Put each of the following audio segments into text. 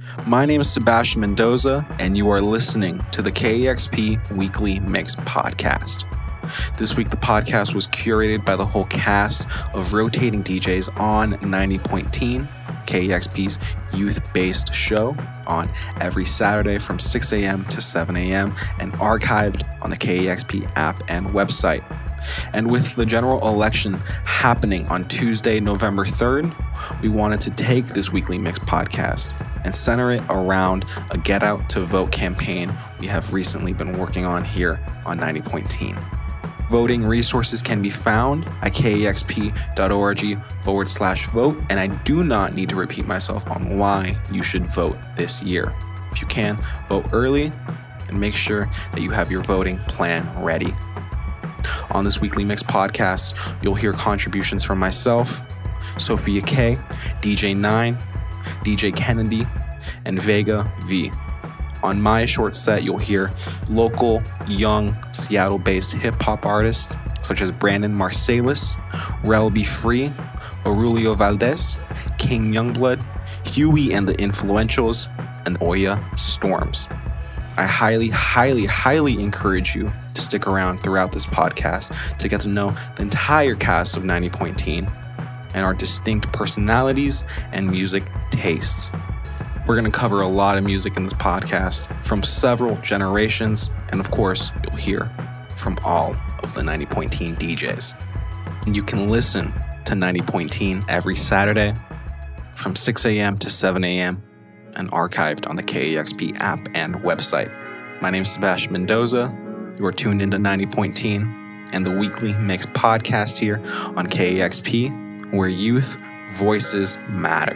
My name is Sebastian Mendoza, and you are listening to the KEXP Weekly Mix Podcast. This week, the podcast was curated by the whole cast of rotating DJs on 90.10, KEXP's youth-based show, on every Saturday from 6 a.m. to 7 a.m. and archived on the KEXP app and website. And with the general election happening on Tuesday, November 3rd, we wanted to take this weekly mix podcast and center it around a Get Out to Vote campaign we have recently been working on here on 90.10. Voting resources can be found at kexp.org/vote, and I do not need to repeat myself on why you should vote this year. If you can, vote early and make sure that you have your voting plan ready. On this weekly mix podcast, you'll hear contributions from myself, Sophia K, DJ 9, DJ Kennedy, and Vega V. On my short set, you'll hear local, young, Seattle-based hip-hop artists such as Brandon Marsalis, Rel B. Free, Aurelio Valdez, King Youngblood, Huey and the Influentials, and Oya Storms. I highly encourage you to stick around throughout this podcast to get to know the entire cast of 90.10 and our distinct personalities and music tastes. We're going to cover a lot of music in this podcast from several generations, and of course, you'll hear from all of the 90.10 DJs. And you can listen to 90.10 every Saturday from 6 a.m. to 7 a.m. and archived on the KEXP app and website. My name is Sebastian Mendoza. You are tuned into 90.10 and the weekly mix podcast here on KEXP, where youth voices matter.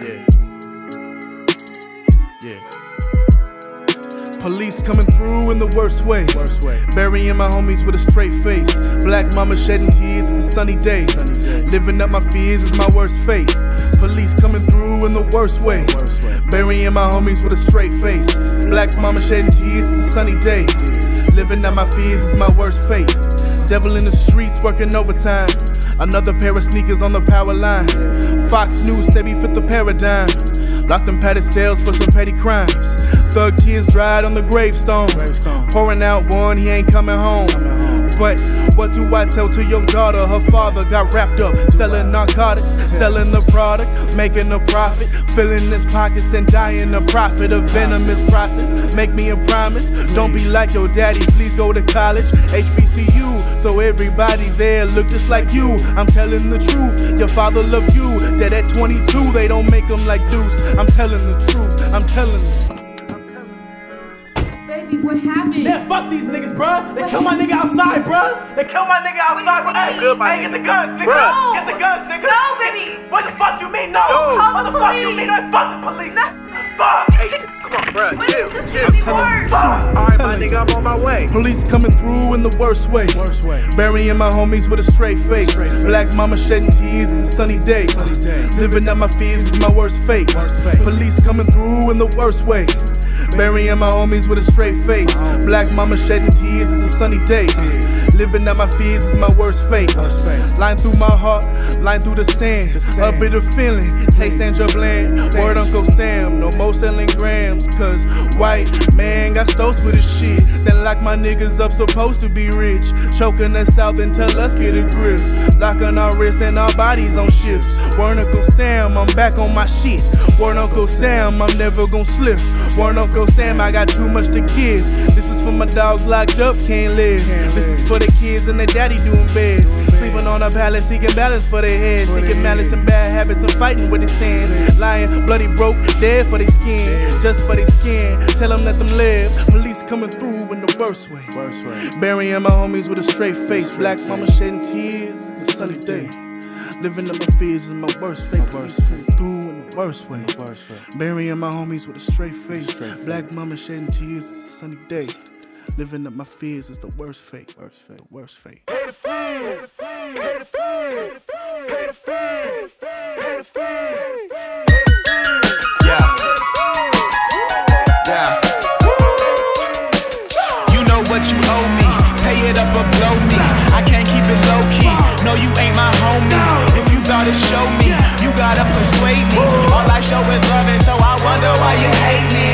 Yeah. Police coming through in the worst way. Burying my homies with a straight face. Black mama shedding tears, it's a sunny day. Living up my fears is my worst fate. Police coming through in the worst way. Burying my homies with a straight face. Black mama shedding tears, it's a sunny day. Living up my fears is my worst fate. Devil in the streets working overtime. Another pair of sneakers on the power line. Fox News said we fit the paradigm. Locked in padded cells for some petty crimes. Thug tears dried on the gravestone. Pouring out one, he ain't coming home. But what do I tell to your daughter? Her father got wrapped up selling narcotics, selling the product, making a profit, filling his pockets, then dying a profit. A venomous process. Make me a promise. Don't be like your daddy. Please go to college, HBCU, so everybody there look just like you. I'm telling the truth. Your father loved you. That at 22 they don't make him like Deuce. I'm telling the truth. I'm telling you. Baby, what happened? Man, fuck these niggas, bruh. They kill my nigga outside, bruh. They kill my nigga outside. Hey, get the guns, nigga. No. Get the guns, nigga. No, baby. What the fuck you mean, no? What the fuck you mean? Fuck the police. Fuck. Hey, come on, bruh. Chill. Fuck. Alright, my nigga, I'm on my way. Police coming through in the worst way. Burying my homies with a straight face. Black mama shedding tears, it's a sunny day. Living up my fears is my worst fate. Police coming through in the worst way. Burying my homies with a straight face. Black mama shedding tears, it's a sunny day. Living out my fears is my worst fate. Line through my heart, line through the sand. A bitter feeling, taste Angel Bland. Word Uncle Sam, no more selling grams. Cause white man got stoked with his shit. Then lock my niggas up, supposed to be rich. Choking us out, then tell us get a grip. Locking our wrists and our bodies on ships. Word Uncle Sam, I'm back on my shit. Word Uncle Sam, I'm never gon' slip. Word Uncle Sam, I got too much to give. This is for my dogs locked up, can't live. This is for the kids and their daddy doing beds. Sleeping on a pallet, seeking balance for their heads. Seeking malice and bad habits and fighting with his hands. Lying, bloody, broke, dead for their skin. Just for their skin, tell them let them live. Police coming through in the worst way. Burying my homies with a straight face. Black mama shedding tears, it's a sunny day. Living up my fears is my worst fate. Through in the worst way. Burying my homies with a straight face. Black mama shedding tears, it's a sunny day. Living up my fears is the worst fate. The worst fate. Pay the fee. Pay the fee. Pay the fee. Pay the fee. Pay the fee. Yeah. You know what you owe me. Pay it up or blow me. I can't keep it low key. No, you ain't my homie. If you gotta show me, you gotta persuade me. All I show is love, and so I wonder why you hate me.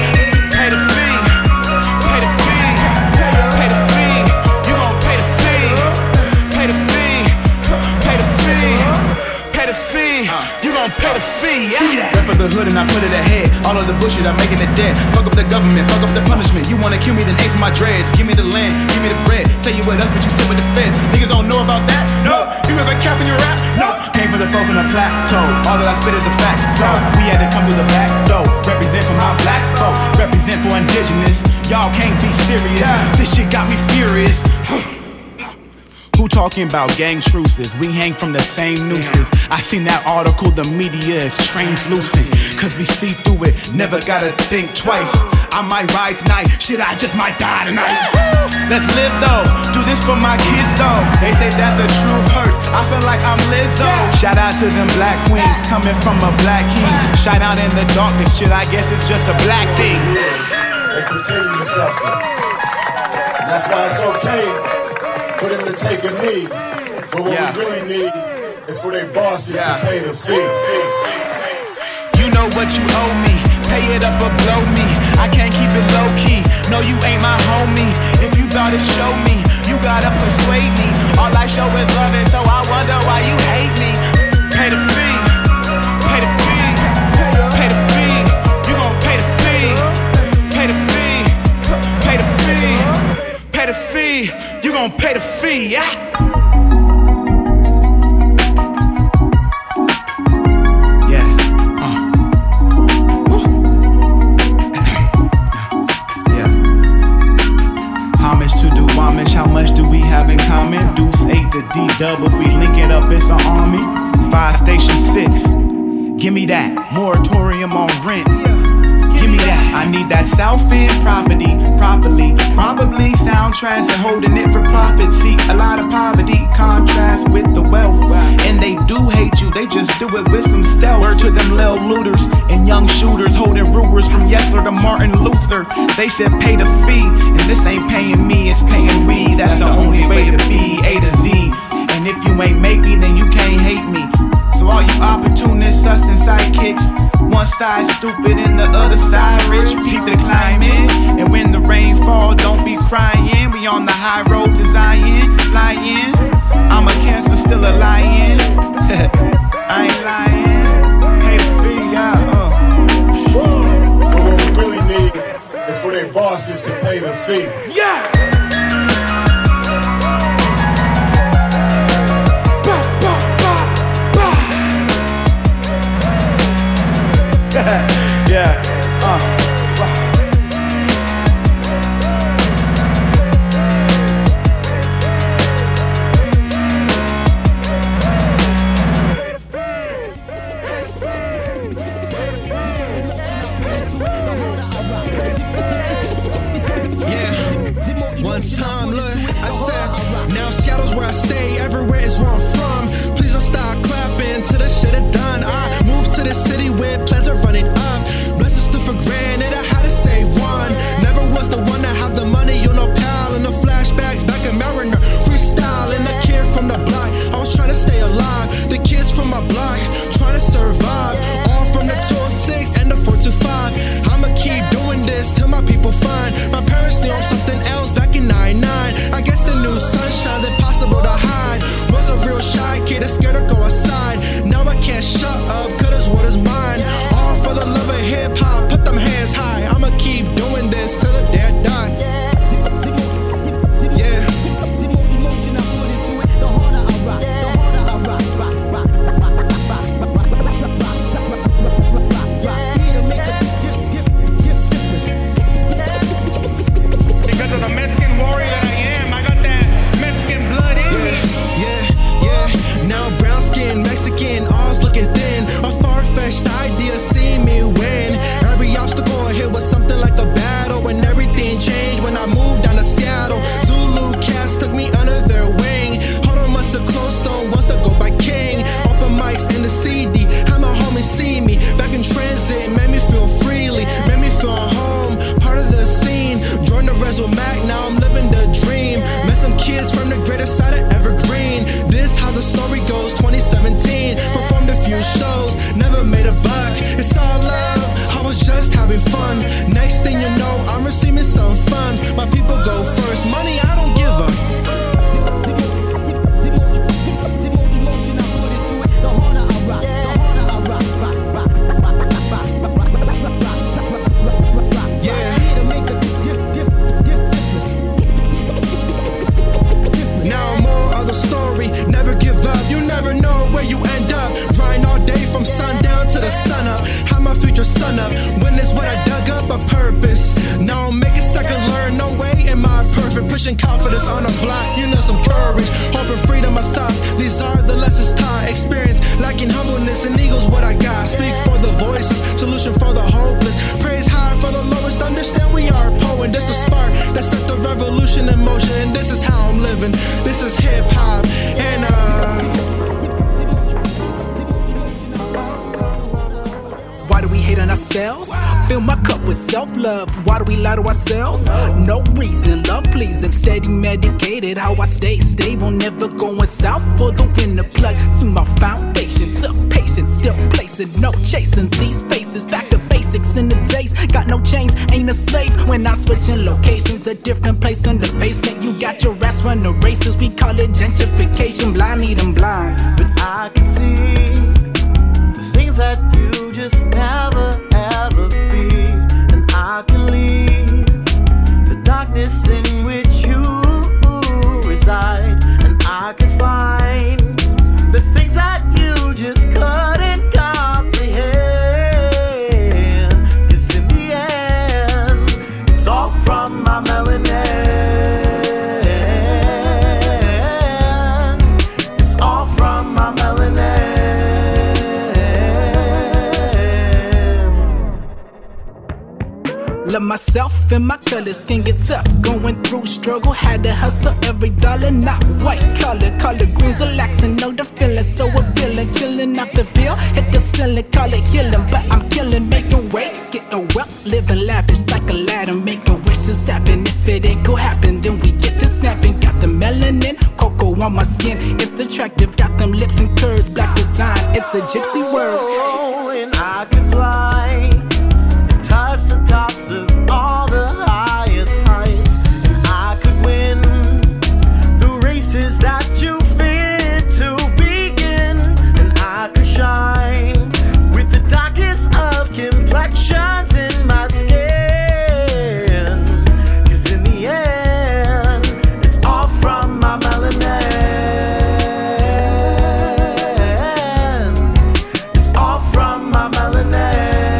head. All of the bullshit I'm making it dead. Fuck up the government, fuck up the punishment. You wanna kill me, then aim for my dreads. Give me the land, give me the bread. Tell you what else, but you sit with the feds. Niggas don't know about that? No. You ever cap in your rap? No. Came from the flow from the plateau. All that I spit is the facts. So we had to come through the back door. Represent for my black folk. Represent for indigenous. Y'all can't be serious. This shit got me furious. Who talking about gang truces? We hang from the same nooses. I seen that article, the media is translucent. Cause we see through it, never gotta think twice. I might ride tonight, shit, I just might die tonight. Let's live though, do this for my kids though. They say that the truth hurts, I feel like I'm Lizzo. Shout out to them black queens, coming from a black king. Shine out in the darkness, shit, I guess it's just a black thing. They continue to suffer. And that's why it's okay for them to take a knee, but what we really need is for their bosses to pay the fee. You know what you owe me, pay it up or blow me. I can't keep it low key, no you ain't my homie. If you bout to show me, you gotta persuade me. All I show is love and so I wonder why you hate me. Pay the fee, pay the fee, pay the fee. You gon' pay the fee, pay the fee, pay the fee, pay the fee. You gon' pay the fee, yeah? Homage to do homage, how much do we have in common? Deuce 8 to D-Dub, if we link it up, it's an army. 5 Station 6, give me that. Moratorium on rent. Give me that. I need that South End property, properly. Probably sound transit, holding it for profit. See, a lot of poverty contrast with the wealth. And they do hate you, they just do it with some stealth. Word to them lil looters and young shooters holding rulers from Yesler to Martin Luther. They said pay the fee, and this ain't paying me, it's paying we. That's the only way to be, A to Z. And if you ain't make me, then you can't hate me. So all you opportunists, us and sidekicks, one side stupid and the other side rich. Peep the climate, and when the rain fall, don't be crying. We on the high road to Zion, flying. I'm a Cancer, still a lion. I ain't lying. Pay the fee, But what we really need is for their bosses to pay the fee. Yeah. One time, look, I said, now Seattle's where I stay, everywhere is where I'm from. Please don't stop clapping till the shit is done. I moved to the city where plans are running up. Blessings stood for granted, I had to save one. Never was the one that have the money, you know, pal. And the flashbacks back in Mariner, freestyle. And the kid from the block, I was trying to stay alive. The kids from my block, trying to survive. All from the 206 and the 425. I'ma keep doing this till my people find. My parents knew I'm something else back in 99. I guess the new sunshine's impossible to hide. Was a real shy kid that's scared to go outside. Now I can't shut up, cause this world is mine. All for the love of hip hop, put them hands high. I'ma keep doing this till the day I die. Yeah. Because of the Mexican warrior that I am, I got that Mexican blood in me. Yeah. Now brown skin, Mexican, all's looking thin. A far-fetched idea, see me win. Every obstacle I hit was something like a battle. And everything changed when I moved down to Seattle. Zulu cats took me under their wing. Hold on months of close stone, wants to go by king. Open mics in the CD, had my homies see me. Back in transit, made me feel freely, made me feel home, part of the scene. Joined the Rezo Mac, now I'm living the dream. Met some kids from the greater side of Evergreen. This how the story goes, 2017. Performed a few shows, never made a buck. It's all love, I was just having fun. Next thing you know, I'm receiving some funds. My people go first, money I don't give up. pushing confidence on a block, you know some courage. Hope and freedom of thoughts, these are the lessons taught. Experience, lacking humbleness, and eagle's what I got. Speak for the voices, solution for the hopeless. Praise high for the lowest, understand we are a poet. This is a spark that set the revolution in motion. And this is how I'm living, this is hip-hop. And why do we hate on ourselves? Fill my cup with self-love. Why do we lie to ourselves? No reason, love pleasing, steady medicated. How I stay stable, never going south for the wind to plug to my foundation. Took patience, still placing, no chasing these faces. Back to basics in the days, got no chains, ain't a slave. When I'm switching locations, a different place in the basement. You got your rats run the races, we call it gentrification. Blind need them blind. But I can see the things that you just never ever be, and I can leave the darkness in which you reside, and I can find the things that you just couldn't comprehend. 'Cause in the end, it's all from my melanin. It's all from my melanin. Love myself and my color, skin get tough. Going through struggle, had to hustle every dollar. Not white collar, color greens relaxing, know the feeling so appealing. Chilling off the bill, hit the ceiling, call it healing. But I'm killing, making waves, getting wealth, living lavish like a ladder, making wishes happen. If it ain't go happen, then we get to snapping. Got the melanin, cocoa on my skin, it's attractive. Got them lips and curves, black design, it's a gypsy word. And I can fly, touch the tops of all the highest heights, and I could win the races that you fit to begin, and I could shine with the darkest of complexions in my skin. 'Cause in the end, it's all from my melanin. It's all from my melanin.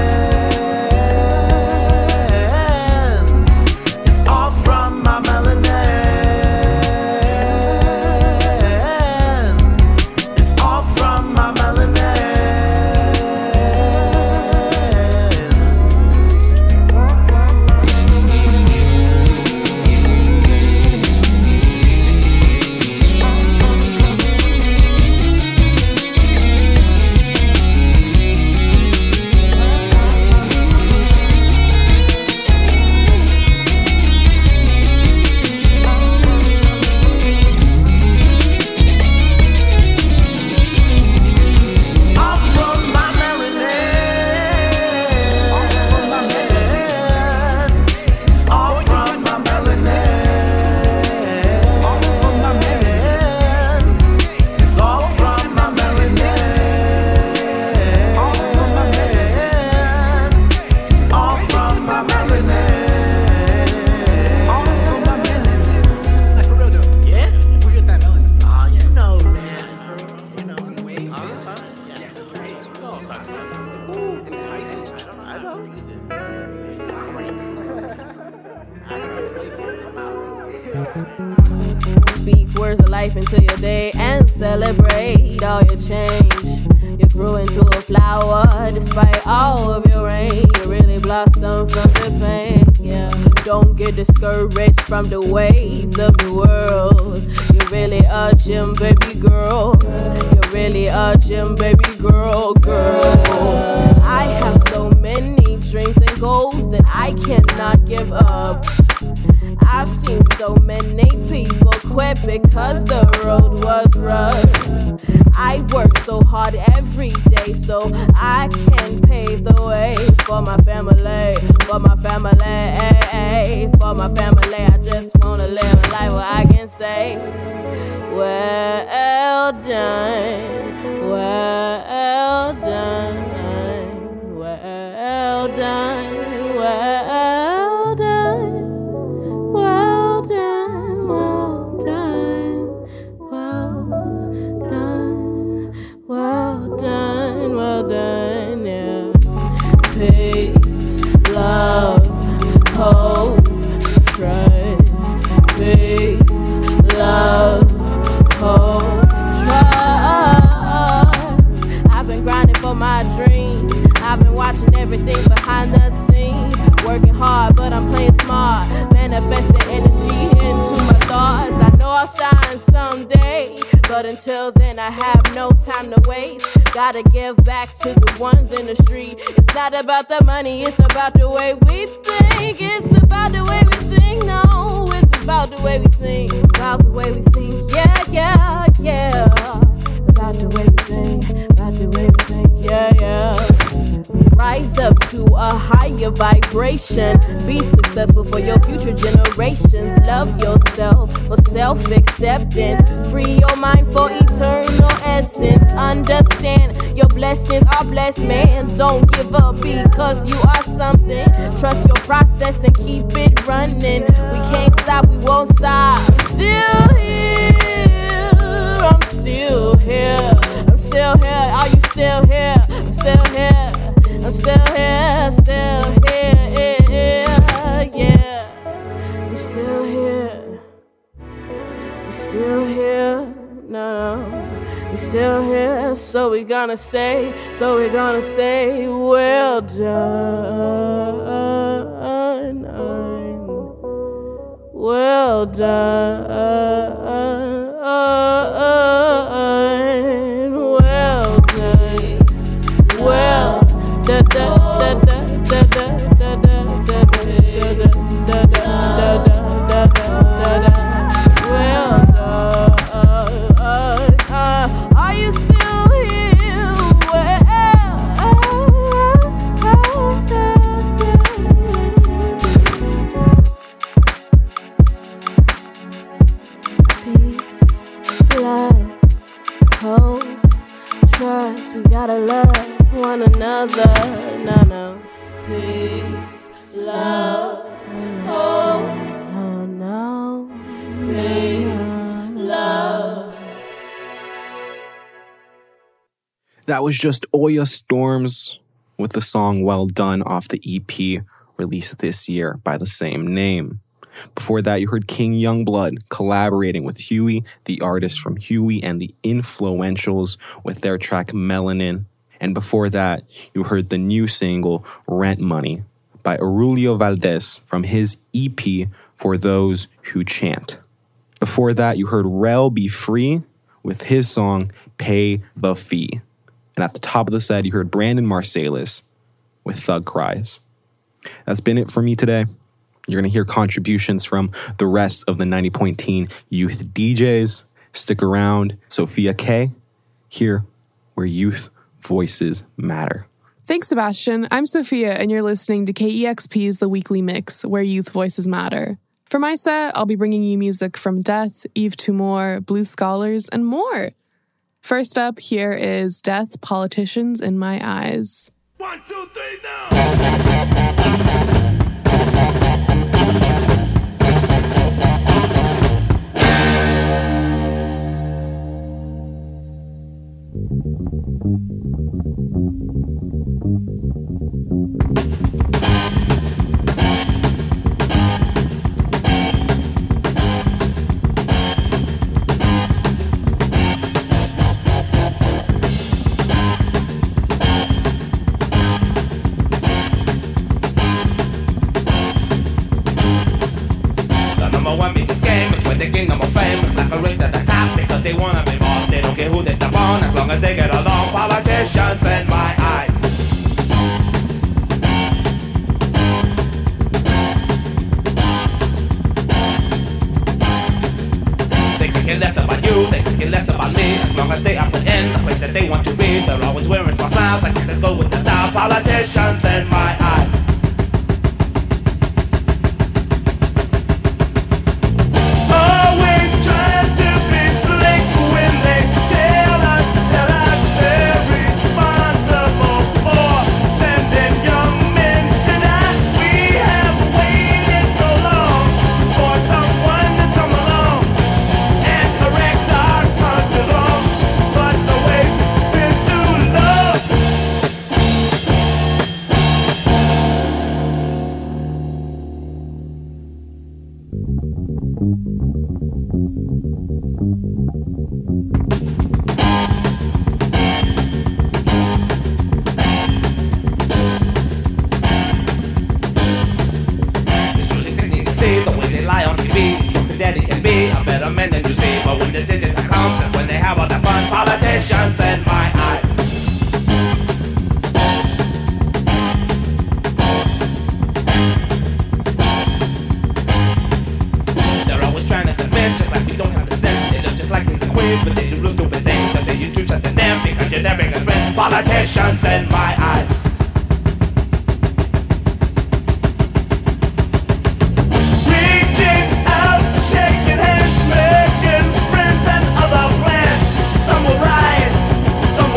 Speak words of life into your day and celebrate all your change. You grew into a flower despite all of your rain. You really blossomed from the pain, yeah. Don't get discouraged from the ways of the world. You really are gym, baby girl. You really are gym, baby girl, girl. I have so many dreams and goals that I cannot give up. I've seen so many people quit because the road was rough. I work so hard every day so I can pave the way for my family, for my family, for my family. I just wanna live a life where I can say, well done, well done, well done, well done. Well done, well done, well done, well done, well done, yeah. Peace, love, hope, trust, peace. But until then, I have no time to waste. Gotta give back to the ones in the street. It's not about the money, it's about the way we think. It's about the way we think, no. It's about the way we think. About the way we think, yeah, yeah, yeah. About the way we think, about the way we think, yeah, yeah. Rise up to a higher vibration. Be successful for your future generations. Love yourself for self-acceptance. Free your mind for eternal essence. Understand your blessings are blessed, man. Don't give up because you are something. Trust your process and keep it running. We can't stop, we won't stop. Still here, I'm still here. I'm still here, are you still here? I'm still here. I'm still here, yeah. I'm still here. I'm still here, no. We're still here, so we're gonna say, well done. Well done. Well done. Well da da da da da da da da da da. Well done. Are you still here? Peace, love, hope, trust. We gotta love one another, no. Peace, love, hope, no. Peace, love. That was just Oya Storms with the song Well Done off the EP released this year by the same name. Before that, you heard King Youngblood collaborating with Huey, the artist from Huey and the Influentials, with their track Melanin. And before that, you heard the new single Rent Money by Aurelio Valdez from his EP For Those Who Chant. Before that, you heard Rel Be Free with his song Pay the Fee. And at the top of the set, you heard Brandon Marsalis with Thug Cries. That's been it for me today. You're going to hear contributions from the rest of the 90.teen youth DJs. Stick around. Sophia K, here where youth voices matter. Thanks, Sebastian. I'm Sophia, and you're listening to KEXP's The Weekly Mix, where youth voices matter. For my set, I'll be bringing you music from Death, Yves Tumor, Blue Scholars, and more. First up, here is Death, Politicians in My Eyes. 1, 2, 3, now! They get along, politicians in my eyes. They can care less about you, they can care less about me. As long as they are put in the place that they want to be. They're always wearing small smiles, like they go with the style. Politicians in my eyes. Daddy can be a better man than you see, but when decisions come, that's when they have a politicians in my eyes. They're always trying to convince us like we don't have the sense. They look just like kings and queens, but they do little stupid things that they use to trust in them because you're their biggest friends. Politicians in my eyes. Some will rise, some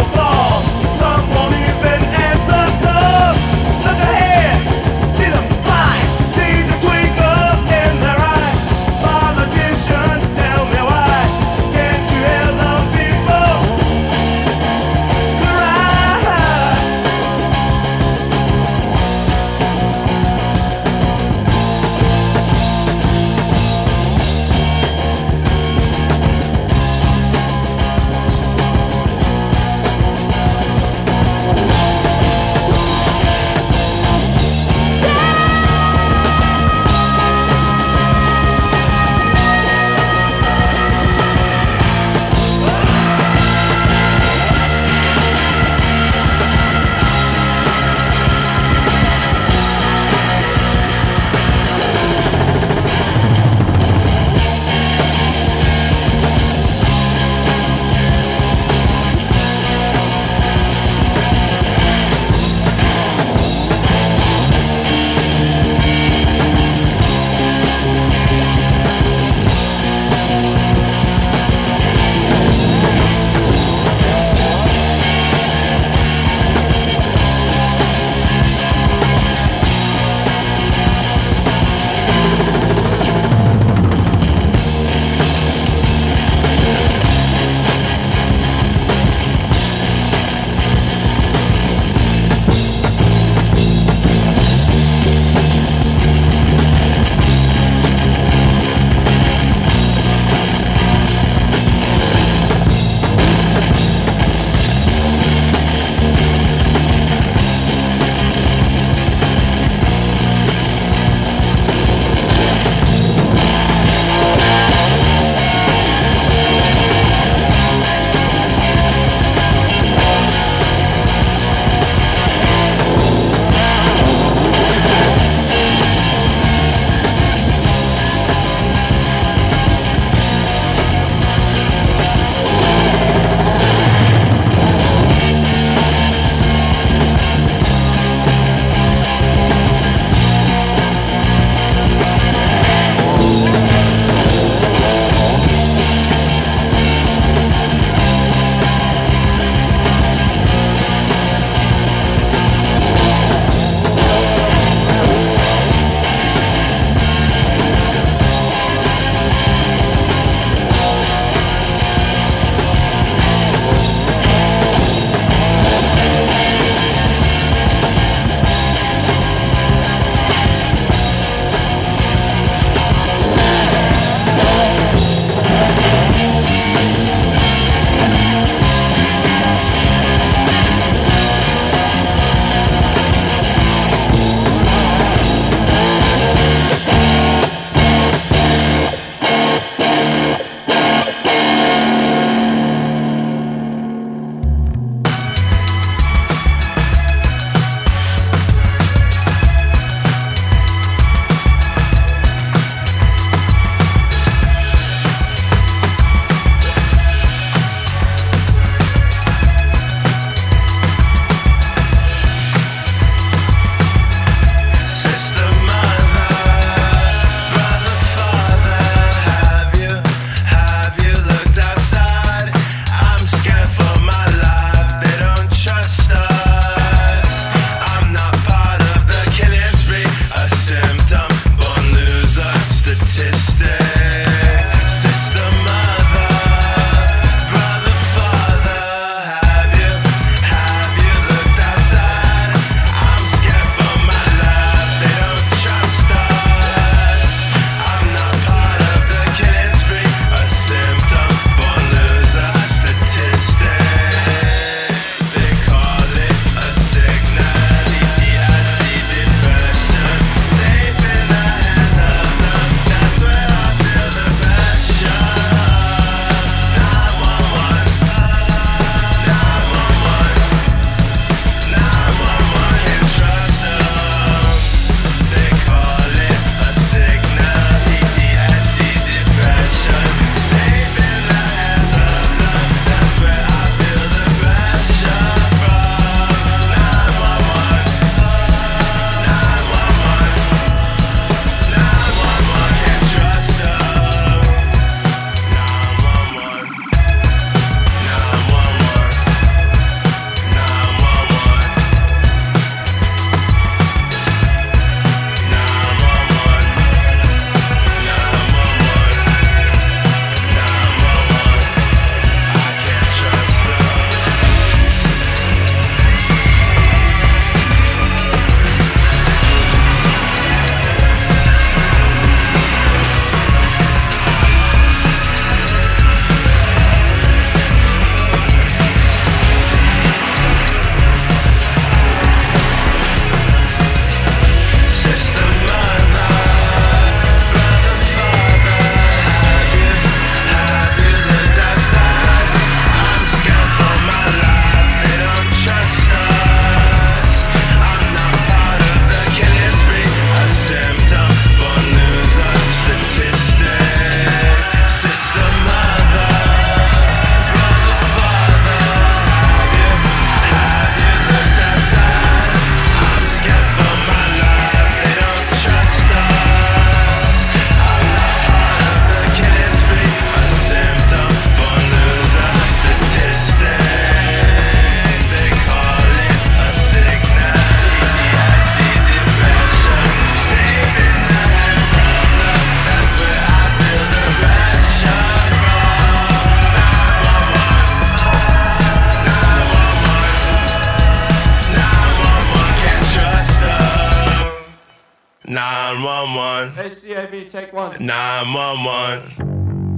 911. ACAB, take one. 911.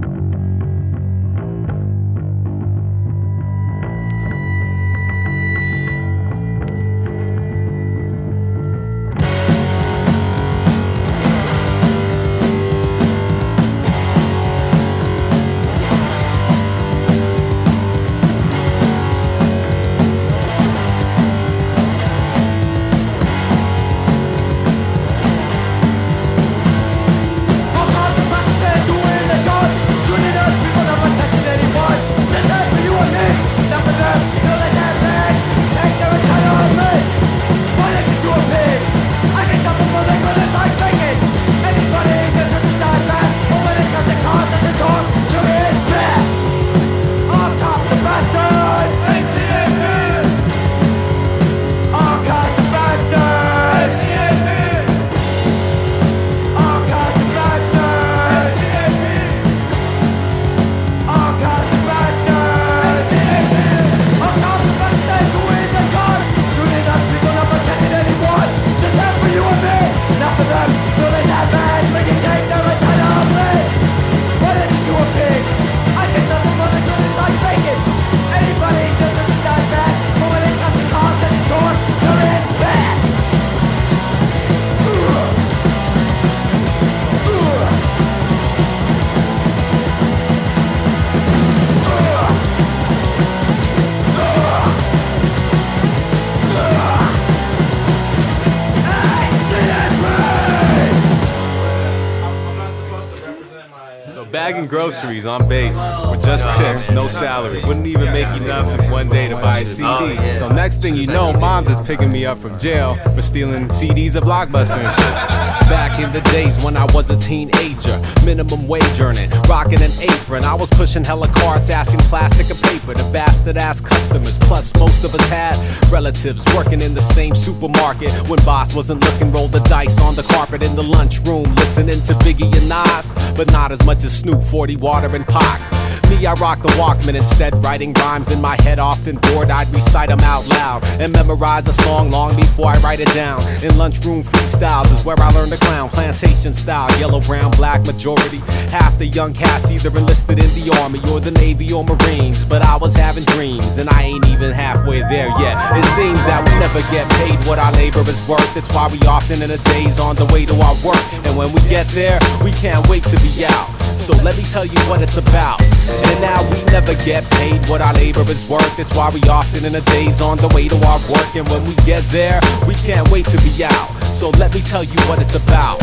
Bagging groceries on base for just tips, no salary. Wouldn't even make enough in one day to buy a CD. So next thing you know, mom's is picking me up from jail for stealing CDs at Blockbuster and shit. Back in the days when I was a teenager, minimum wage earning, rocking an apron. I was pushing hella carts, asking plastic or paper to bastard-ass customers. Plus, most of us had relatives working in the same supermarket. When boss wasn't looking, roll the dice on the carpet in the lunchroom, listening to Biggie and Nas, but not as much as Snoop, 40 Water, and Pac. Me, I rock the Walkman instead, writing rhymes in my head. Often bored, I'd recite them out loud and memorize a song long before I write it down. In lunchroom freestyles is where I learned to clown. Plantation style, yellow, brown, black majority. Half the young cats either enlisted in the Army or the Navy or Marines. But I was having dreams, and I ain't even halfway there yet. It seems that we never get paid what our labor is worth. That's why we often in the days on the way to our work. And when we get there, we can't wait to be out. So let me tell you what it's about. And now we never get paid what our labor is worth. That's why we often in the days on the way to our work. And when we get there, we can't wait to be out. So let me tell you what it's about.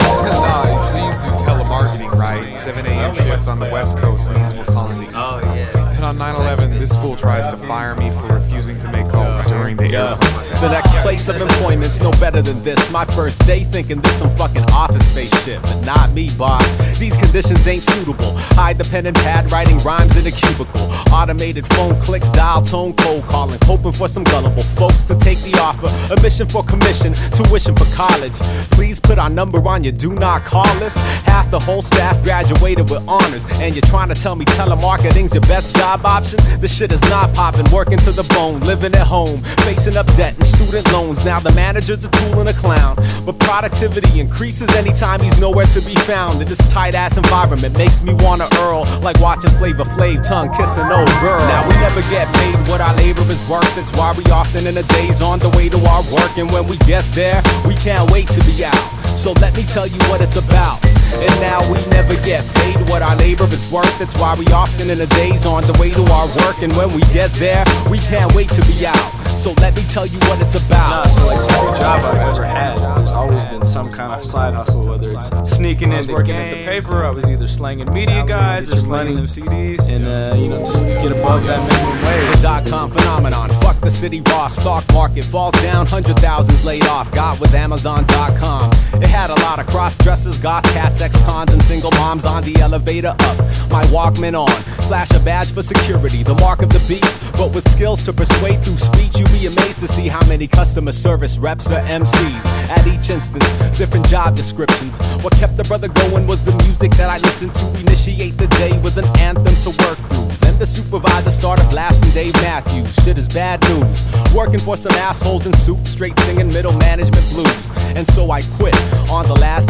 No, so you used to do telemarketing, right? 7 a.m. shifts on the West Coast means we're calling the East Coast. And on 9/11, this fool tries to fire me for refusing to make calls during the air. The next place of employment's no better than this. My first day thinking this some fucking office space shit, but not me, boss. These conditions ain't suitable. Hide the pen and pad, writing rhymes in a cubicle. Automated phone click, dial tone, cold calling, hoping for some gullible folks to take the offer. A mission for commission, tuition for college. Please put our number on your do not call list. Half the whole staff graduated with honors, and you're trying to tell me telemarketing's your best job option? This shit is not popping, working to the bone, living at home, facing up debt and student loans. Now the manager's a tool and a clown, but productivity increases anytime he's nowhere to be found. In this tight-ass environment makes me wanna earl, like watching Flavor Flav tongue kissing old girl. Now we never get paid what our labor is worth. That's why we often in the days on the way to our work. And when we get there, we can't wait to be out. So let me tell you what it's about. And now we never get paid what our labor is worth. That's why we often in the days on the way to our work. And when we get there, we can't wait to be out. So let me tell you what it's about. So like every job I've ever had, there's always been some kind of side hustle, whether it's sneaking in, working at the paper. I was either slanging media guides or slanging them CDs, and just get above that minimum wage. The .com phenomenon, fuck the city raw. Stock market falls down, 100,000 laid off. Got with Amazon.com. It had a lot of cross-dressers, goth cats, ex-cons, and single moms on the elevator up. My Walkman on, flash a badge for security, the mark of the beast. But with skills to persuade through speech, you'd be amazed to see how many customer service reps or MCs. At each instance, different job descriptions. What kept the brother going was the music that I listened to. Initiate the day with an anthem to work through. Then the supervisor started blasting Dave Matthews. Shit is bad news. Working for some assholes in suits, straight singing middle management blues. And so I quit on the last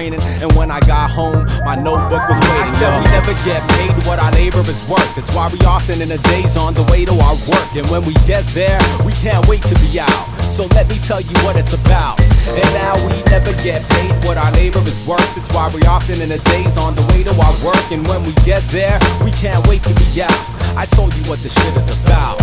raining. And when I got home, my notebook was waiting. I said we never get paid what our labor is worth. That's why we often in the days on the way to our work. And when we get there, we can't wait to be out. So let me tell you what it's about. And now we never get paid what our labor is worth. That's why we often in the days on the way to our work. And when we get there, we can't wait to be out. I told you what this shit is about.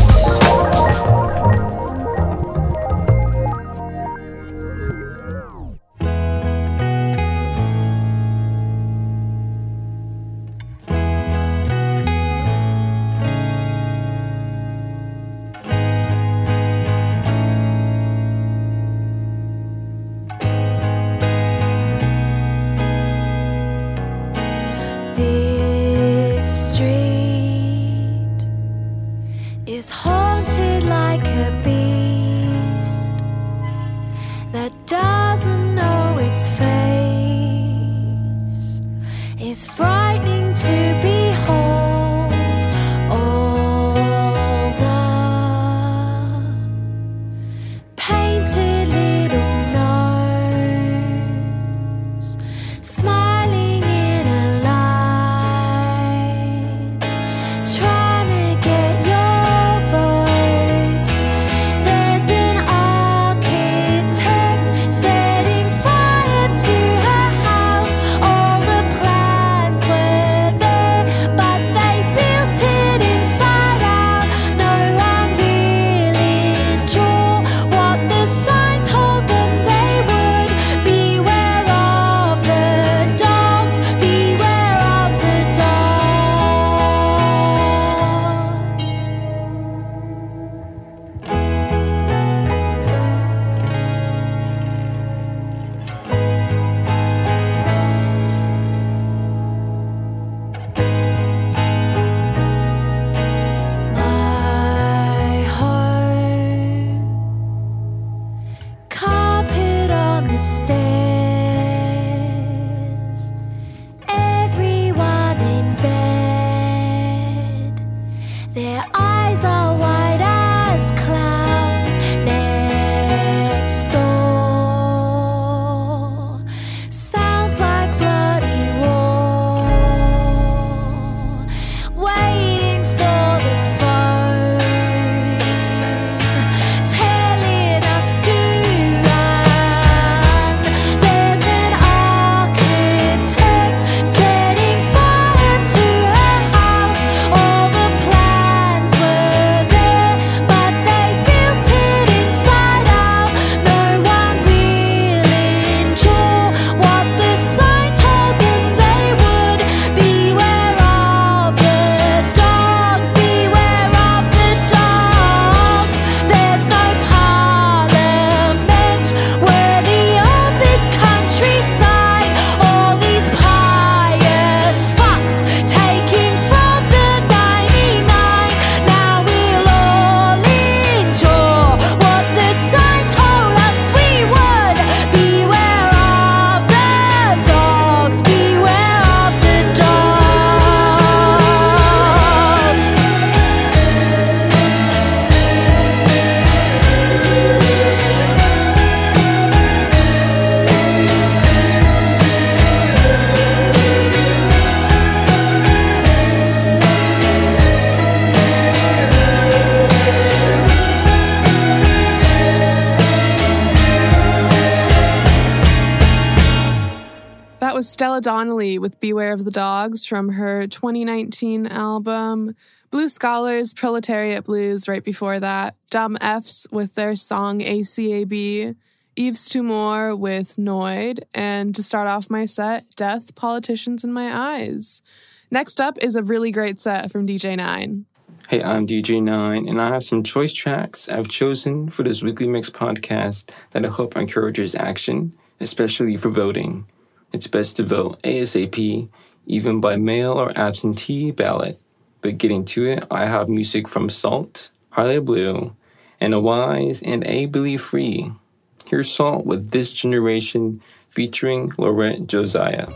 was Stella Donnelly with Beware of the Dogs from her 2019 album. Blue Scholars, Proletariat Blues right before that. Dumb F's with their song ACAB. Yves Tumor with Noid. And to start off my set, Death, Politicians in My Eyes. Next up is a really great set from DJ Nine. Hey, I'm DJ Nine, and I have some choice tracks I've chosen for this weekly mix podcast that I hope encourages action, especially for voting. It's best to vote ASAP, even by mail or absentee ballot. But getting to it, I have music from Salt, Harley Blue, and A Wise and A Believe Free. Here's Salt with This Generation featuring Laurent Josiah.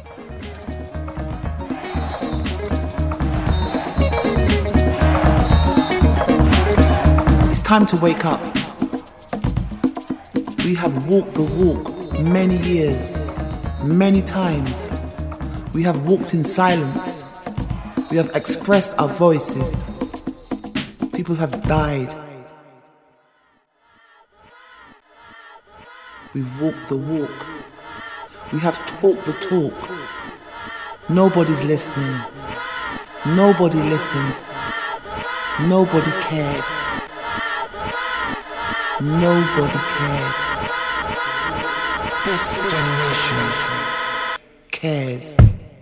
It's time to wake up. We have walked the walk many years. Many times, we have walked in silence. We have expressed our voices. People have died. We've walked the walk. We have talked the talk. Nobody's listening. Nobody listened. Nobody cared. Nobody cared. This generation cares.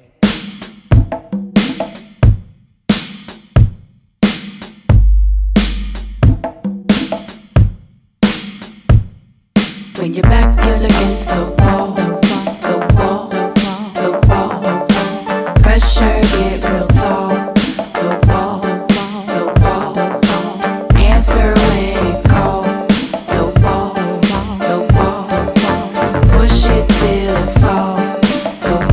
When your back is against the wall, the wall, the wall, pressure get real tall. The wall, the wall, answer when it call. The wall, the wall, push it till it fall. The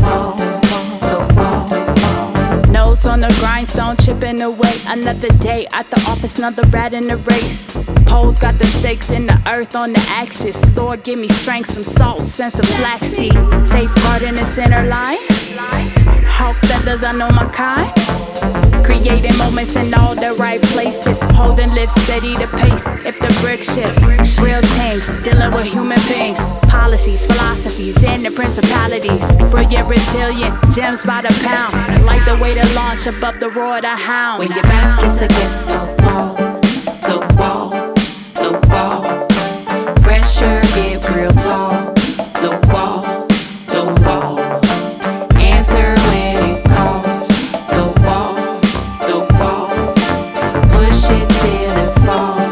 wall, nose on the grindstone, chipping away. Another day at the office, another rat in the race. Poles got the stakes in the earth on the axis. Lord, give me strength, some salt, sense of flaxseed. Safeguard in the center line. Hawk feathers, I know my kind. Creating moments in all the right places. Holding lips steady the pace. If the brick shifts, real things, dealing with human beings. Policies, philosophies, and the principalities. Brilliant, resilient, gems by the pound. Like the way to launch above the roar of the hound. When your back is against the wall, the wall, the wall, pressure gets real tall. The wall, the wall, answer when it calls. The wall, push it till it fall.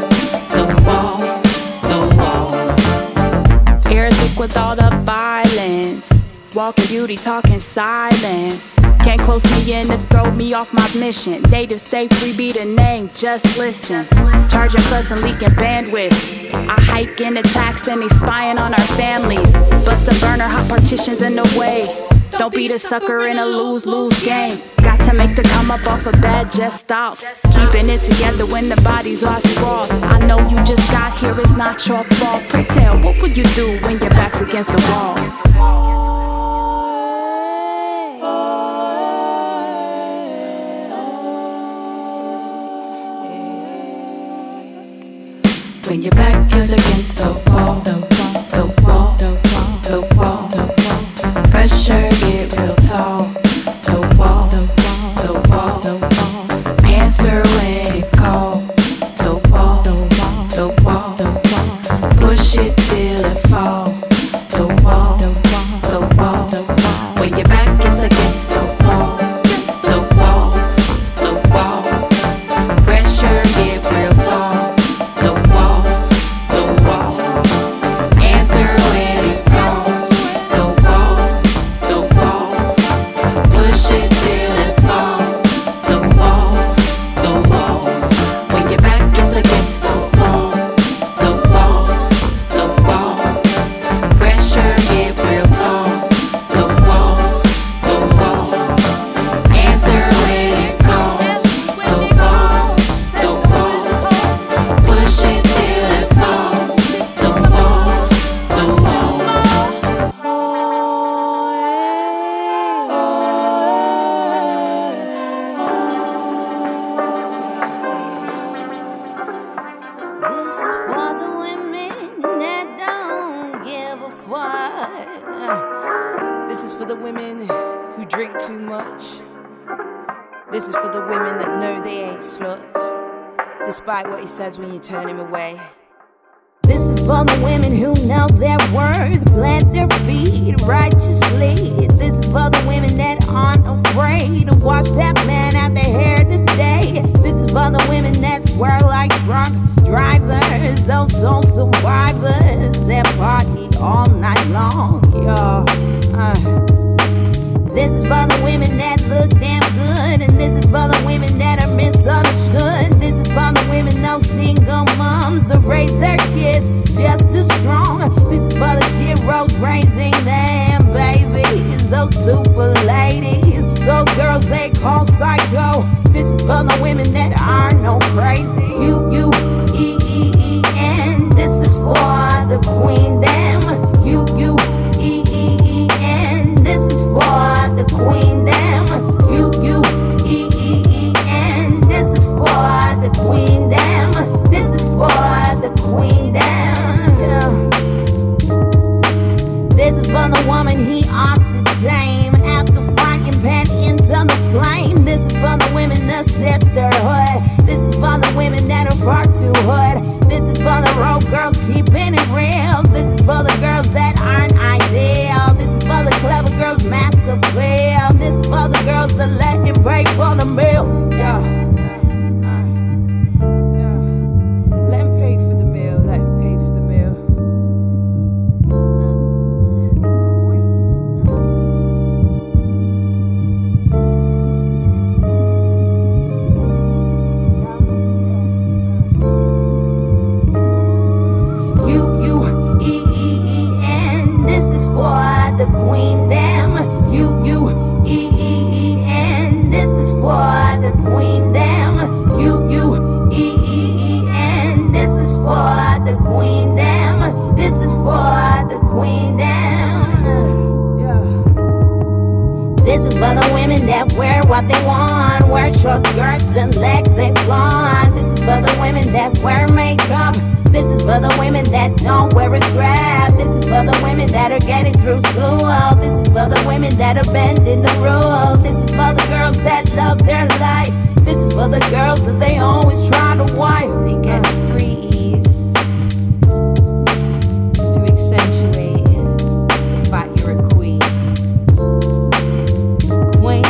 The wall. Air thick with all the violence. Walking beauty, talking silence. Can't close me in to throw me off my mission. Native stay free, be the name, just listen. Charging plus and leaking bandwidth. I hike in attacks and they spying on our families. Bust a burner, hot partitions in the way. Don't be the sucker in a lose-lose game. Got to make the come up off a bed, just stop. Keeping it together when the bodies are sprawled. I know you just got here, it's not your fault. Pray tell, what would you do when your back's against the wall? When your back is against the wall, the wall, the wall, pressure get real tall. The wall, the wall, answer when it call. The wall, the wall, push it till it fall. The wall, the wall, when your back is against the wall, the wall, pressure gets real tall. Despite what he says when you turn him away. This is for the women who know their worth, plant their feet righteously. This is for the women that aren't afraid to wash that man out their hair today. This is for the women that swear like drunk drivers, those soul survivors that party all night long, y'all. This is for the women that look damn good, and this is for the women that are misunderstood. This is for the women, those single moms that raise their kids just as strong. This is for the shit roads raising them babies, those super ladies, those girls they call psycho. This is for the women that are no crazy. U-U-E-E-E-N. This is for the queen, damn. U-U-E-E-E-N. for the women that wear what they want, wear short skirts and legs they flaunt. This is for the women that wear makeup. This is for the women that don't wear a scrap. This is for the women that are getting through school. This is for the women that are bending the rules. This is for the girls that love their life. This is for the girls that they always try to wipe. They get 3 E's to accentuate the fact you're a queen. Queen.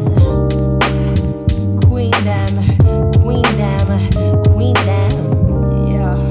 Queen them. Queen them. Queen them. Yeah.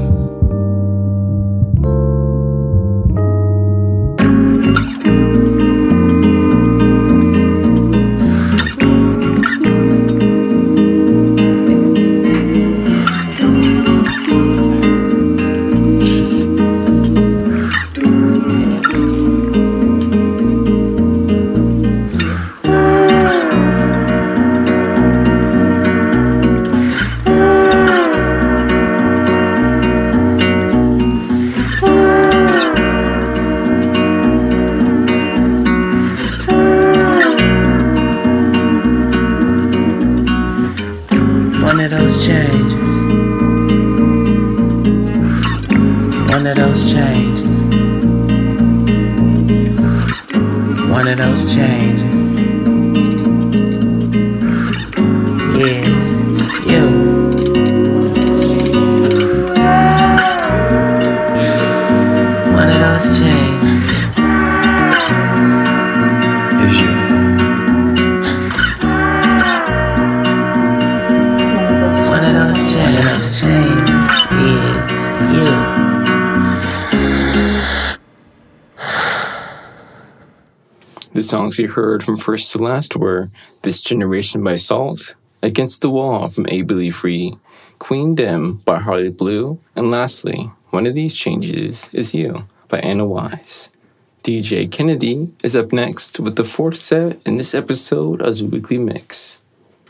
One of those changes. One of those changes. One of those changes is you. One of those changes is you. One of those changes is you. The songs you heard from first to last were This Generation by Salt, Against the Wall from A Billy Free, Queen Dem by Harley Blue, and lastly, One of These Changes is You by Anna Wise. DJ Kennedy is up next with the fourth set in this episode of the Weekly Mix.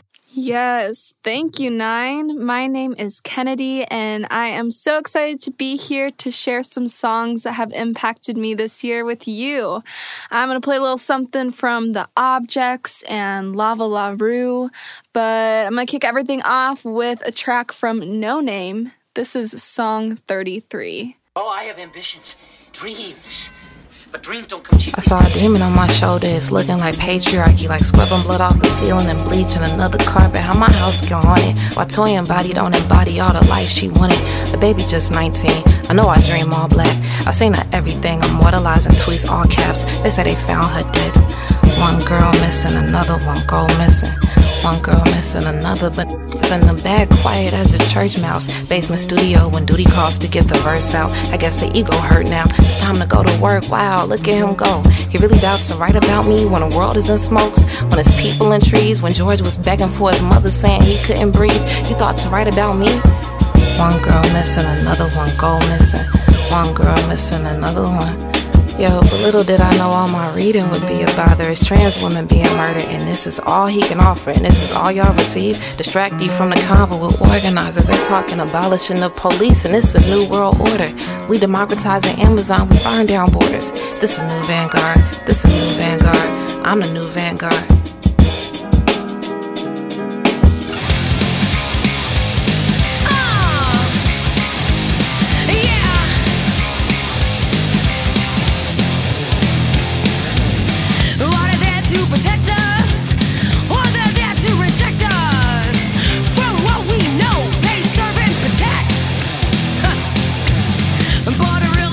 Yes, thank you, Nine. My name is Kennedy, and I am so excited to be here to share some songs that have impacted me this year with you. I'm going to play a little something from The Objects and Lava La Rue, but I'm going to kick everything off with a track from No Name. This is song 33. Oh, I have ambitions, dreams. But dreams don't come cheap. I saw a demon on my shoulder, it's looking like patriarchy, like scrubbing blood off the ceiling and bleaching another carpet. How my house get haunted, while Toya embodied don't embody all the life she wanted. The baby just 19, I know I dream all black. I seen her everything, immortalizing tweets all caps. They say they found her dead. One girl missing, another one go missing. One girl missing, another, but in the bag, quiet as a church mouse. Basement studio when duty calls to get the verse out. I guess the ego hurt now. It's time to go to work. Wow, look at him go. He really doubts to write about me when the world is in smokes. When it's people in trees. When George was begging for his mother, saying he couldn't breathe. He thought to write about me. One girl missing, another one go missing. One girl missing, another one. Yo, but little did I know all my reading would be a bother. It's trans women being murdered, and this is all he can offer, and this is all y'all receive. Distract you from the convo with organizers. They talking abolishing the police, and it's a new world order. We democratizing Amazon, we burn down borders. This a new vanguard, this a new vanguard. I'm the new vanguard.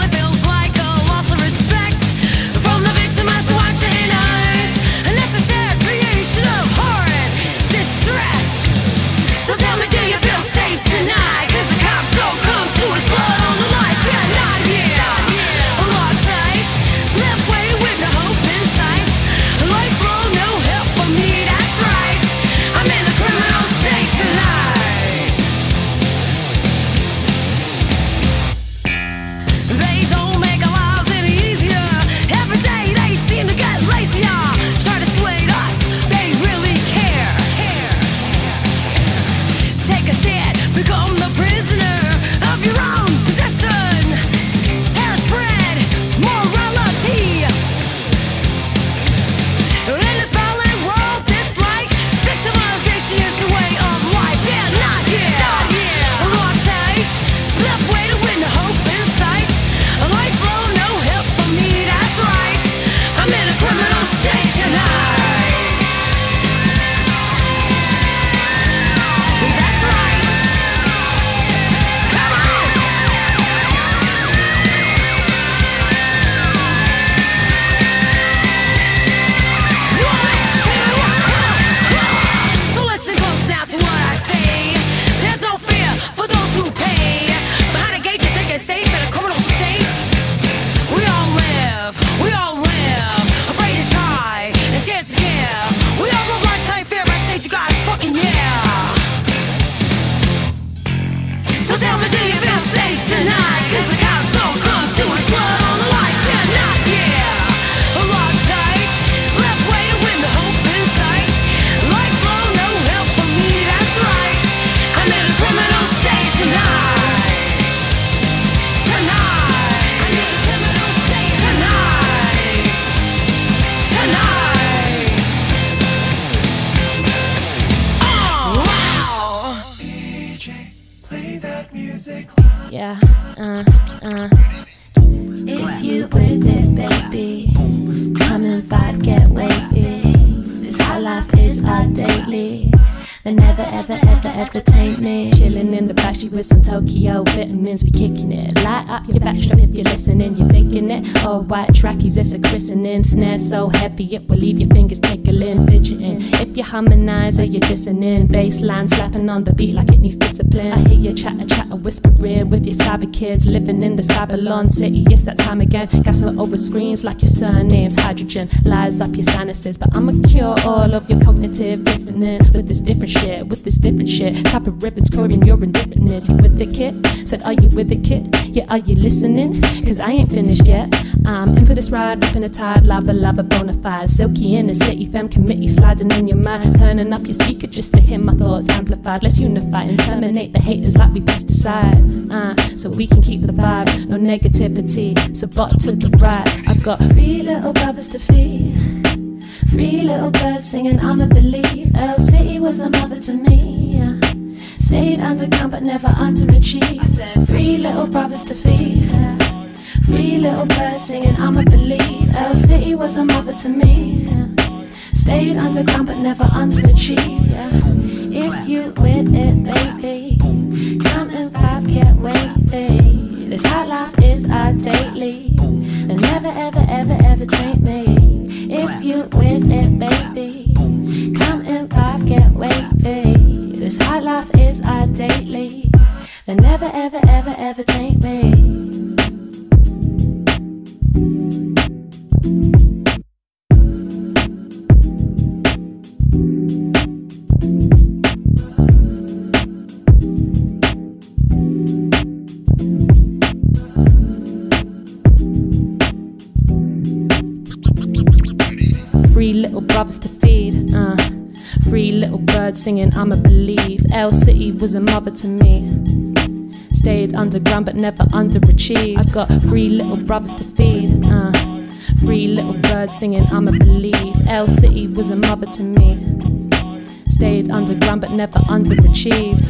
Necessary wavy. This high life is our daily. They never ever ever ever taint me. Chilling in the backstreet with some Tokyo vitamins, we kicking it. Light up your backstrap if you're listening, you're taking it. All white trackies, it's a christening. Snare so heavy it will leave your fingers tickling, fidgeting. If you harmonize or you're dissonant, bass line slapping on the beat like it needs discipline. I hear you chatter whispering with your cyber kids, living in this Babylon city. It's that time again. Gasping over screens like your surname's hydrogen. Lies up your sinuses, but I'ma cure all of your cognitive dissonance with this different shit, with this different shit. Top of ribbons, coding your indifferentness. You with the kid? Said, are you with the kid? Yeah, are you listening? Cause I ain't finished yet. I'm in for this ride, ripping a tide, lava bona fide. Silky in the city, femme committee, sliding in your mind. Turning up your speaker just to hear my thoughts amplified. Let's unify and terminate the haters like we pesticide. So we can keep the vibe, no negativity. So butt to the right. I got 3 little brothers to feed. 3 little birds singing, I'ma believe. El City was a mother to me. Stayed underground but never underachieved. 3 little brothers to feed. 3 little birds singing, I'ma believe. El City was a mother to me. Stayed underground but never underachieved. If you with it, baby, come and vibe, get wavy. This hot life is our daily. They never ever ever ever taint me. If you with it, baby, come and vibe, get wavy. This hot life is our daily. They never ever ever ever taint me. Three little brothers to feed, 3 little birds singing, I'ma believe. El City was a mother to me. Stayed underground but never underachieved. I got 3 little brothers to feed, 3 little birds singing, I'ma believe. El City was a mother to me. Stayed underground but never underachieved.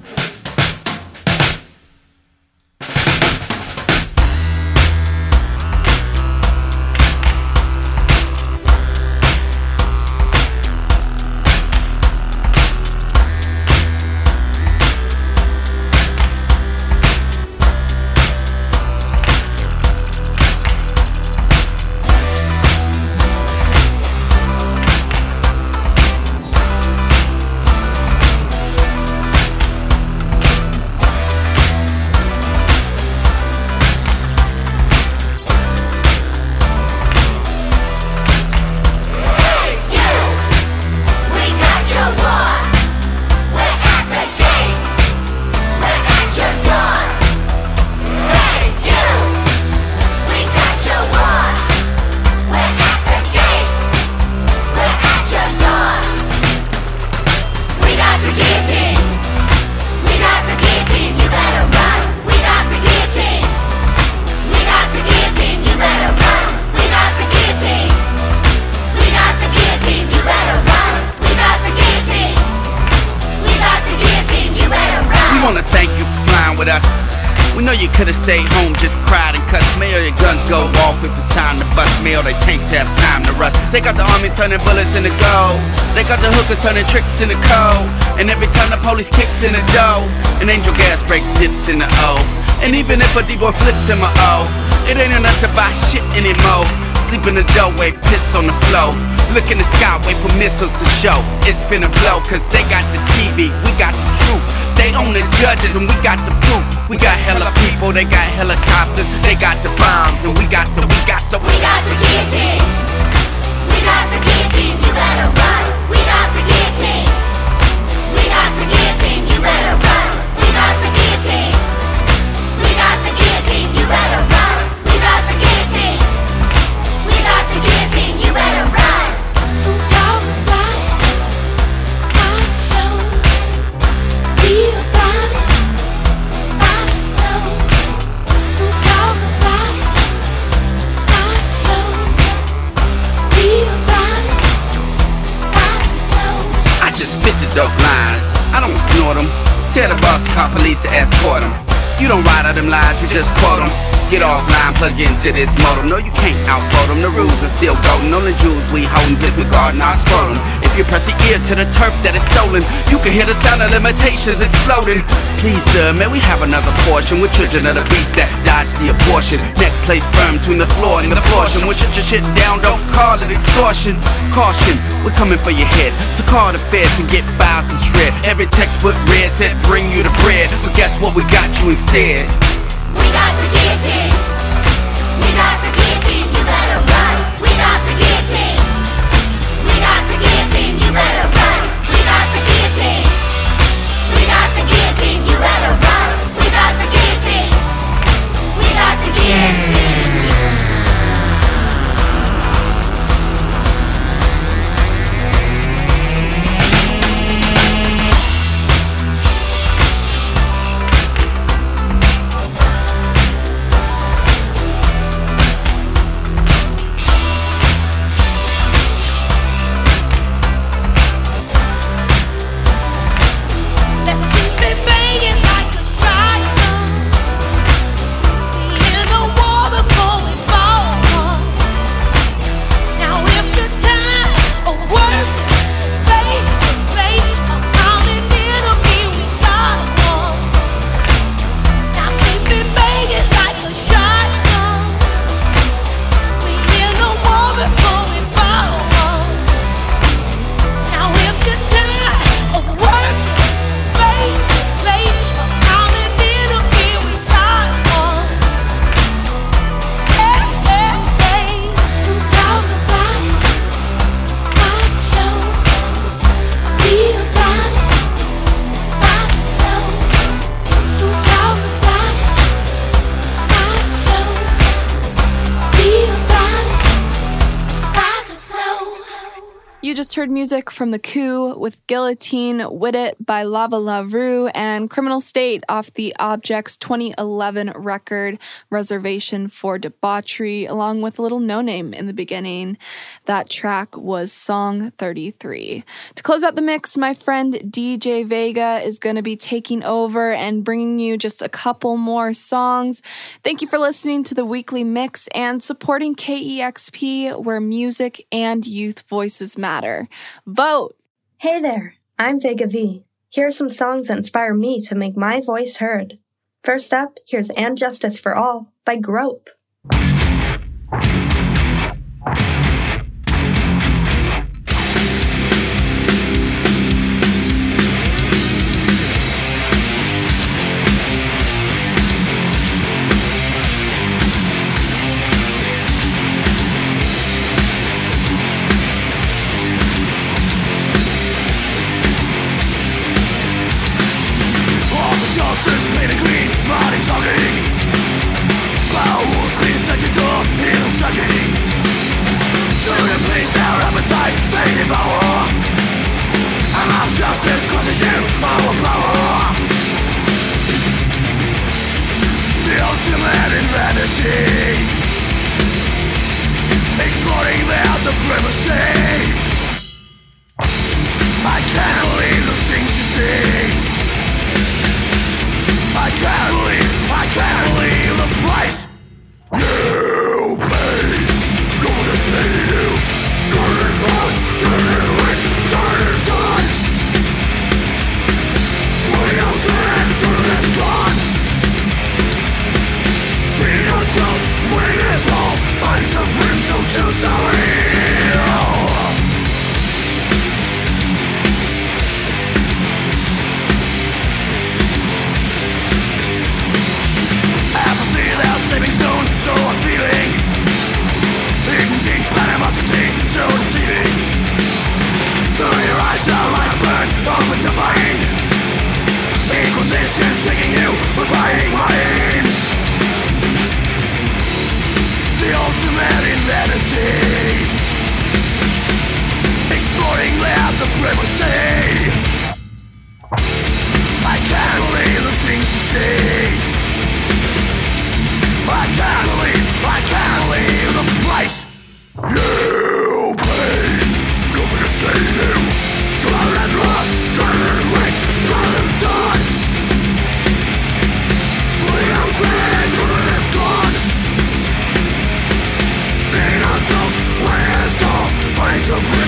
Could've stayed home, just cried and cussed. May all your guns go off if it's time to bust. May all their tanks have time to rust. They got the armies turning bullets into gold. They got the hookers turning tricks into cold. And every time the police kicks in the dough, an angel gas breaks dips in the O. And even if a D-boy flips in my O, it ain't enough to buy shit anymore. Sleep in the doorway, piss on the floor. Look in the sky, wait for missiles to show. It's finna blow, cause they got the TV, we got the truth. They own the judges and we got the proof. We got hella people, they got helicopters. They got the bombs and we got the guillotine. We got the guillotine, you better run. We got the guillotine. We got the guillotine, you better run. We got the guillotine. We got the guillotine, you better run. We got the guillotine. We got the guillotine, you better run. Talk about it, I show. Be about it, I know. Talk about it, I show. Be about it, I know. I just spit the dope lines, I don't snort them. Tell the boss to call police to escort them. You don't write out them lies, you just quote them. Get offline, plug into this modem. No, you can't outvote them. The rules are still golden. On the jewels we holdin' if we guardin' our scrotum. If you press the ear to the turf that is stolen, you can hear the sound of limitations exploding. Please, sir, may we have another portion with children of the beast that dodge the abortion. Neck placed firm between the floor and the portion. When shut your shit down, don't call it extortion. Caution, we're coming for your head. So call the feds and get files to shred. Every textbook read said bring you the bread, but guess what? We got you instead. We got the guillotine. We got the guillotine. You better run. We got the guillotine. We got the guillotine. You better run. We got the guillotine. We got the guillotine. You better run. We got the guillotine. We got the guillotine. Heard music from The Coup with Guillotine, With It by Lava La Rue, and Criminal State off the Objects 2011 record Reservation for Debauchery, along with a little No Name in the beginning. That track was Song 33. To close out the mix, my friend DJ Vega is going to be taking over and bringing you just a couple more songs. Thank you for listening to the weekly mix and supporting KEXP, where music and youth voices matter. Vote! Hey there, I'm Vega V. Here are some songs that inspire me to make my voice heard. First up, here's And Justice for All by Grope. Justice causes you power. The ultimate infinity, exploring their supremacy. I can't believe the things you see. I can't believe the price you pay. Gonna see you. God is lost, God is weak, God is done. We don't turn, God is gone. See no toast, winning is all. Find some brimstone to sorry. Apathy, their stepping stone, so I'm feeling. Hidden deep animosity, so deceiving. Through your eyes, the light burns, overtifying. Inquisition taking you, but buying minds. The ultimate infinity, exploring their supremacy. I can't believe the things you see. I can't believe the price you pay. Nobody can save you. God is lost, God is weak, God is done. We don't say God is gone.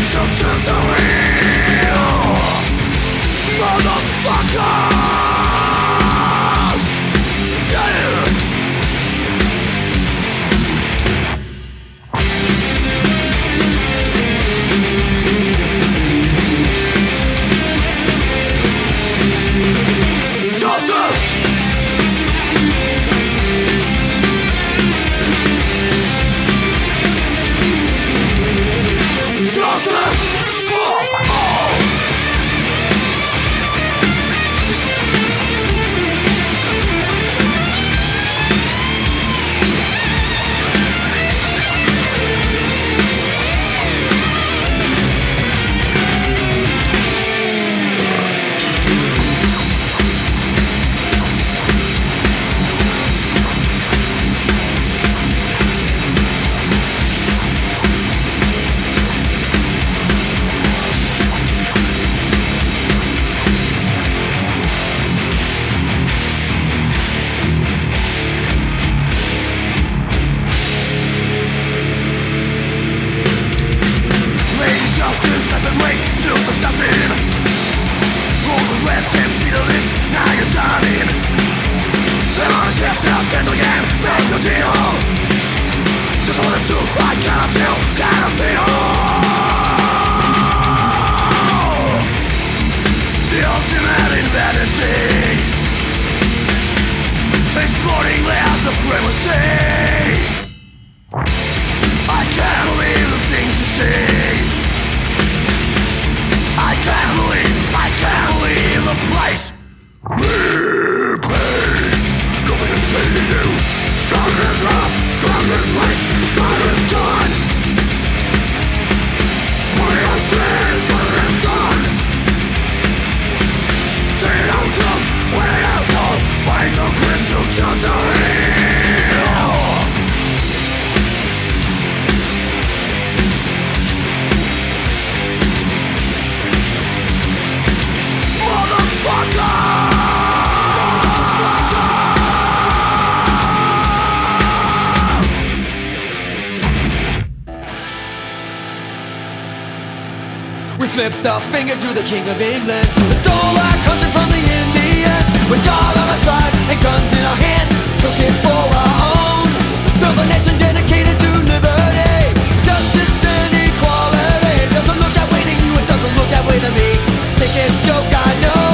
Flip the finger to the King of England. We stole our country from the Indians. With God on our side and guns in our hand, took it for our own. Built a nation dedicated to liberty, justice and equality. It doesn't look that way to you, it doesn't look that way to me. Sickest joke I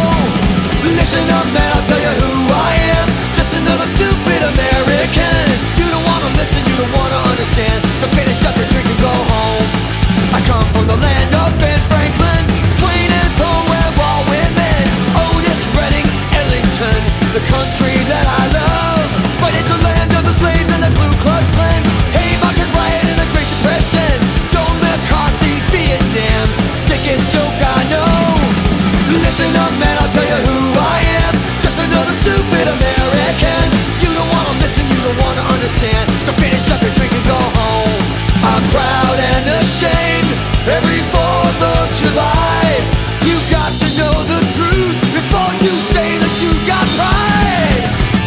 know. Listen up man, I'll tell you who I am. Just another stupid American. You don't wanna listen, you don't wanna understand. So finish up your drink and go home. I come from the land of Ben Franklin, Twain and Poe, where all women, Otis Redding, Ellington, the country that I love. But it's a land of the slaves and the Ku Klux Klan, Haymarket riot and the Great Depression, Joe McCarthy, Vietnam, sickest joke I know. Listen up man, I'll tell you who I am. Just another stupid American. You don't wanna listen, you don't wanna understand. So finish up your drink and go home. I'm proud and ashamed. Every 4th of July, you got to know the truth before you say that you got pride.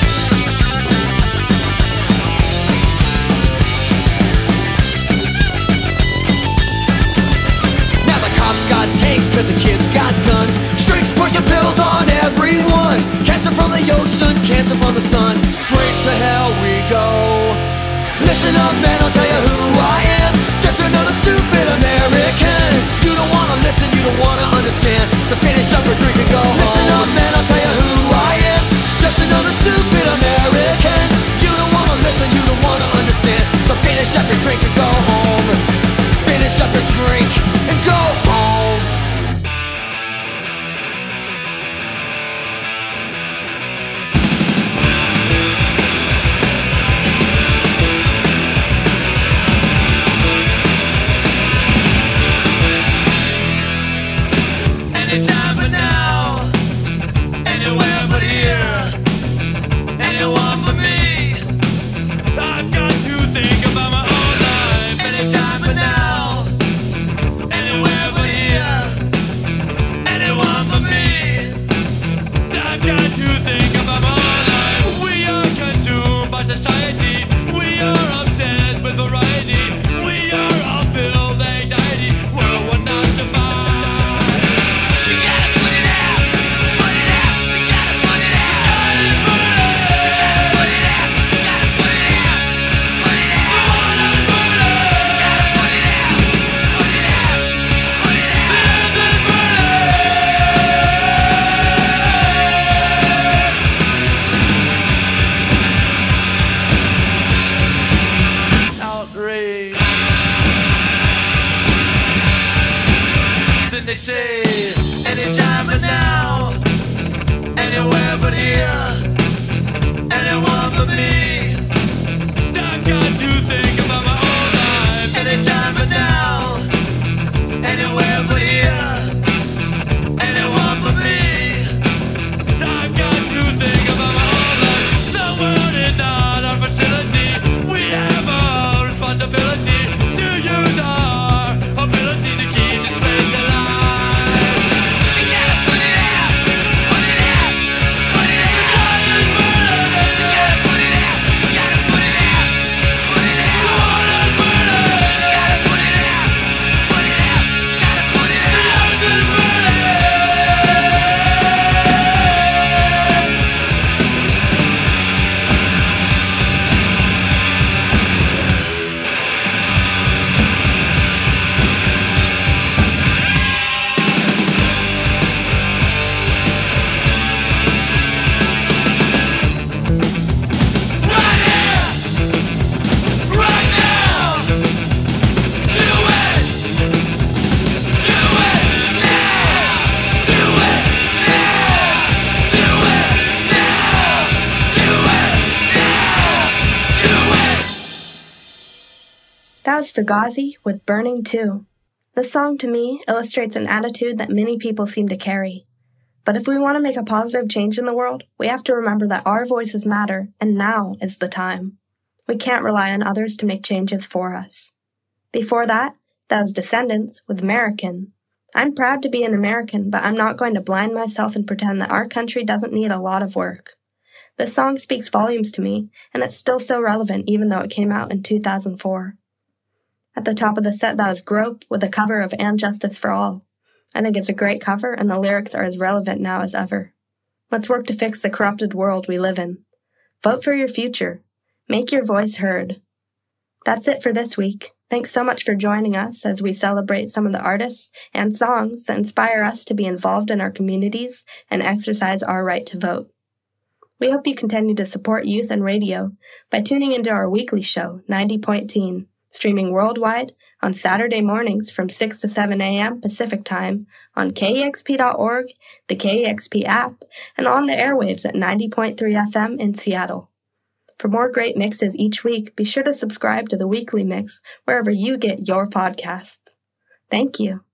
Now the cops got tanks cause the kids got guns. Shrinks pushing pills on everyone. Cancer from the ocean, cancer from the sun. Straight to hell we go. Listen up man, I'll tell you who I am. Just another stupid American. You don't wanna listen, you don't wanna understand. So finish up your drink and go home. Listen up man, I'll tell you who I am. Just another stupid American. You don't wanna listen, you don't wanna understand. So finish up your drink and go home. Finish up your drink and go home. they say, anytime but now, anywhere but here, anyone but me. I've got to think about my own life. Anytime but now, anywhere but here, anyone but me. I've got to think about my own life. The world is not our facility. We have a responsibility to use our ability to keep this place alive. You gotta put it out, put it out, put it out. You gotta put it out, you gotta put it out, put it out. You gotta put it out, put it out, gotta put it out. That was Fugazi with Burning 2. This song, to me, illustrates an attitude that many people seem to carry. But if we want to make a positive change in the world, we have to remember that our voices matter, and now is the time. We can't rely on others to make changes for us. Before that was Descendants with American. I'm proud to be an American, but I'm not going to blind myself and pretend that our country doesn't need a lot of work. This song speaks volumes to me, and it's still so relevant even though it came out in 2004. At the top of the set, that was Grope with a cover of And Justice for All. I think it's a great cover, and the lyrics are as relevant now as ever. Let's work to fix the corrupted world we live in. Vote for your future. Make your voice heard. That's it for this week. Thanks so much for joining us as we celebrate some of the artists and songs that inspire us to be involved in our communities and exercise our right to vote. We hope you continue to support youth and radio by tuning into our weekly show, 90 Teen, streaming worldwide on Saturday mornings from 6 to 7 a.m. Pacific Time on KEXP.org, the KEXP app, and on the airwaves at 90.3 FM in Seattle. For more great mixes each week, be sure to subscribe to the Weekly Mix wherever you get your podcasts. Thank you.